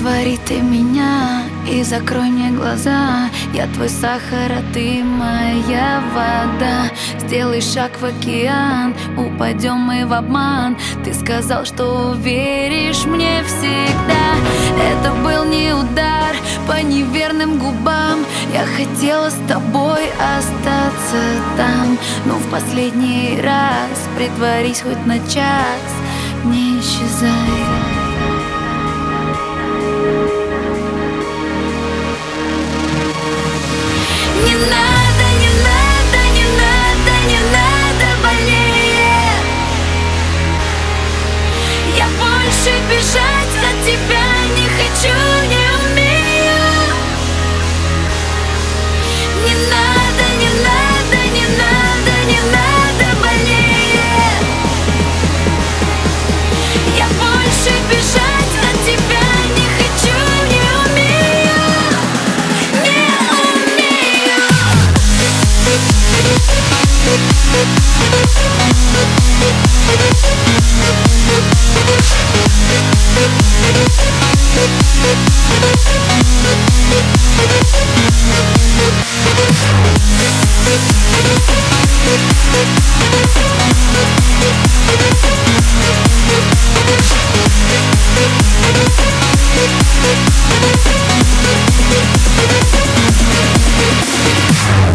Раствори ты меня и закрой мне глаза. Я твой сахар, а ты моя вода. Сделай шаг в океан, упадем мы в обман. Ты сказал, что веришь мне всегда. Это был не удар по неверным губам. Я хотела с тобой остаться там, но в последний раз притворись хоть на час, не исчезай. Не надо, не надо, не надо, не надо более. Я больше бежать от тебя